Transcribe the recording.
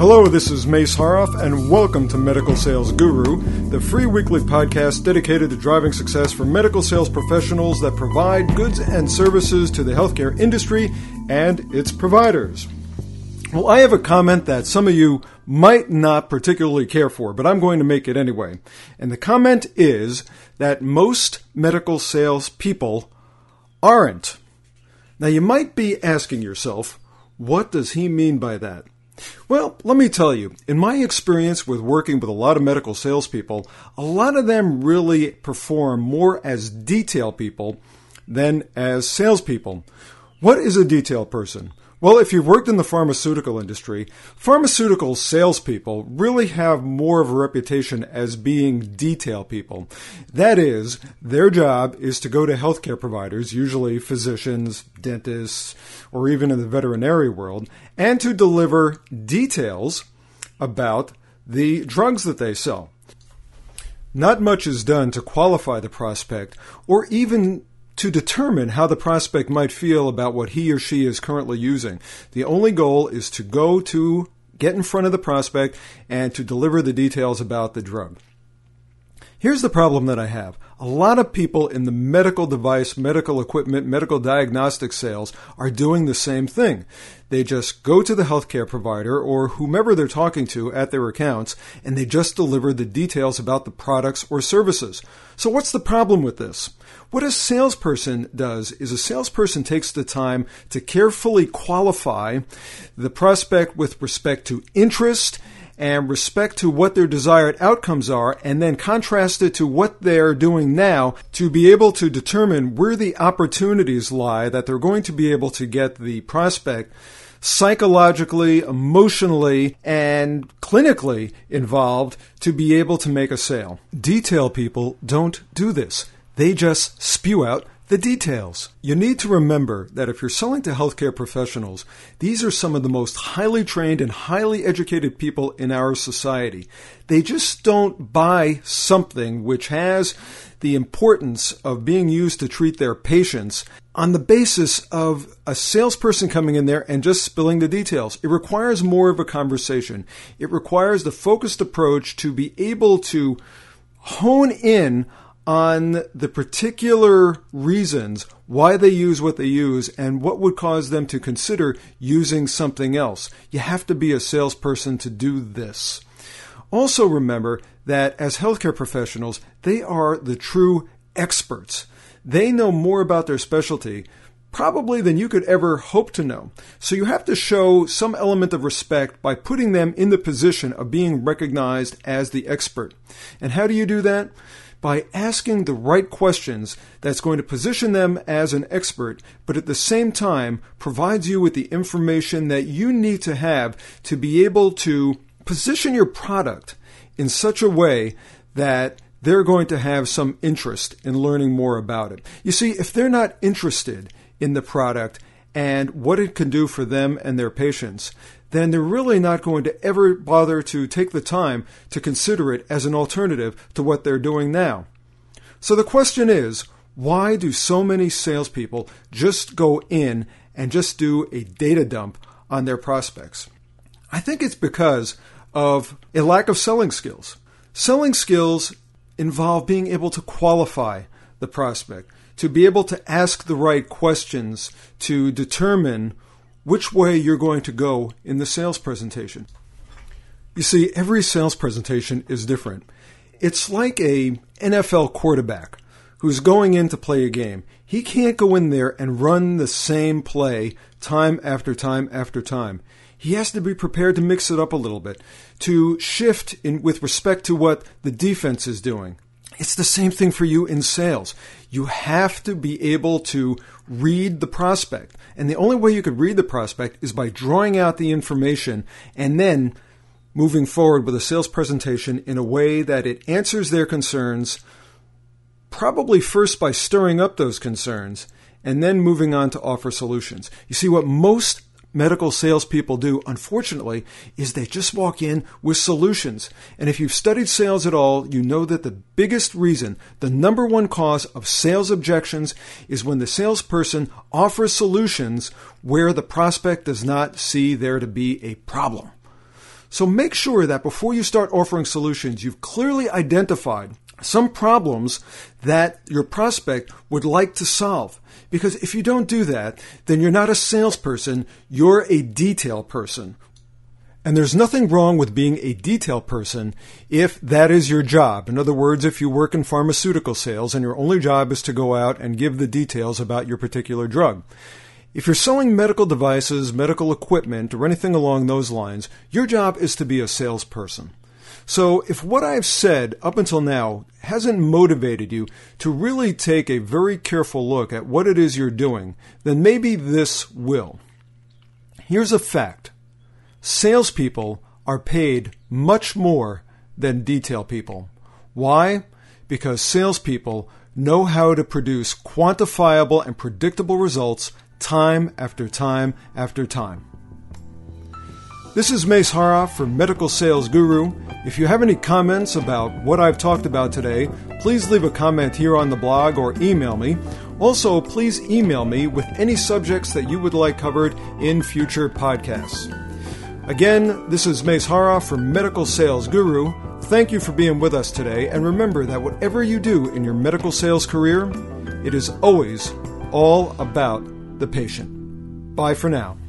Hello, this is Mace Haroff, and welcome to Medical Sales Guru, the free weekly podcast dedicated to driving success for medical sales professionals that provide goods and services to the healthcare industry and its providers. Well, I have a comment that some of you might not particularly care for, but I'm going to make it anyway. And the comment is that most medical sales people aren't. Now, you might be asking yourself, what does he mean by that? Well, let me tell you, in my experience with working with a lot of medical salespeople, a lot of them really perform more as detail people than as salespeople. What is a detail person? Well, if you've worked in the pharmaceutical industry, pharmaceutical salespeople really have more of a reputation as being detail people. That is, their job is to go to healthcare providers, usually physicians, dentists, or even in the veterinary world, and to deliver details about the drugs that they sell. Not much is done to qualify the prospect or even to determine how the prospect might feel about what he or she is currently using. The only goal is to get in front of the prospect and to deliver the details about the drug. Here's the problem that I have. A lot of people in the medical device, medical equipment, medical diagnostic sales are doing the same thing. They just go to the healthcare provider or whomever they're talking to at their accounts, and they just deliver the details about the products or services. So what's the problem with this? What a salesperson does is a salesperson takes the time to carefully qualify the prospect with respect to interest and respect to what their desired outcomes are, and then contrast it to what they're doing now to be able to determine where the opportunities lie that they're going to be able to get the prospect psychologically, emotionally, and clinically involved to be able to make a sale. Detail people don't do this. They just spew out the details. You need to remember that if you're selling to healthcare professionals, these are some of the most highly trained and highly educated people in our society. They just don't buy something which has the importance of being used to treat their patients on the basis of a salesperson coming in there and just spilling the details. It requires more of a conversation. It requires the focused approach to be able to hone in on the particular reasons why they use what they use and what would cause them to consider using something else. You have to be a salesperson to do this. Also remember that as healthcare professionals, they are the true experts. They know more about their specialty probably than you could ever hope to know. So you have to show some element of respect by putting them in the position of being recognized as the expert. And how do you do that? By asking the right questions that's going to position them as an expert, but at the same time provides you with the information that you need to have to be able to position your product in such a way that they're going to have some interest in learning more about it. You see, if they're not interested in the product and what it can do for them and their patients, then they're really not going to ever bother to take the time to consider it as an alternative to what they're doing now. So the question is, why do so many salespeople just go in and just do a data dump on their prospects? I think it's because of a lack of selling skills. Selling skills involve being able to qualify the prospect, to be able to ask the right questions to determine which way you're going to go in the sales presentation. You see, every sales presentation is different. It's like a NFL quarterback who's going in to play a game. He can't go in there and run the same play time after time after time. He has to be prepared to mix it up a little bit, to shift with respect to what the defense is doing. It's the same thing for you in sales. You have to be able to read the prospect. And the only way you could read the prospect is by drawing out the information and then moving forward with a sales presentation in a way that it answers their concerns, probably first by stirring up those concerns, and then moving on to offer solutions. You see, what most medical salespeople do, unfortunately, is they just walk in with solutions. And if you've studied sales at all, you know that the biggest reason, the number one cause of sales objections is when the salesperson offers solutions where the prospect does not see there to be a problem. So make sure that before you start offering solutions, you've clearly identified some problems that your prospect would like to solve. Because if you don't do that, then you're not a salesperson, you're a detail person. And there's nothing wrong with being a detail person if that is your job. In other words, if you work in pharmaceutical sales and your only job is to go out and give the details about your particular drug. If you're selling medical devices, medical equipment, or anything along those lines, your job is to be a salesperson. So if what I've said up until now hasn't motivated you to really take a very careful look at what it is you're doing, then maybe this will. Here's a fact. Salespeople are paid much more than detail people. Why? Because salespeople know how to produce quantifiable and predictable results time after time after time. This is Mace Hara for Medical Sales Guru. If you have any comments about what I've talked about today, please leave a comment here on the blog or email me. Also, please email me with any subjects that you would like covered in future podcasts. Again, this is Mace Hara for Medical Sales Guru. Thank you for being with us today, and remember that whatever you do in your medical sales career, it is always all about the patient. Bye for now.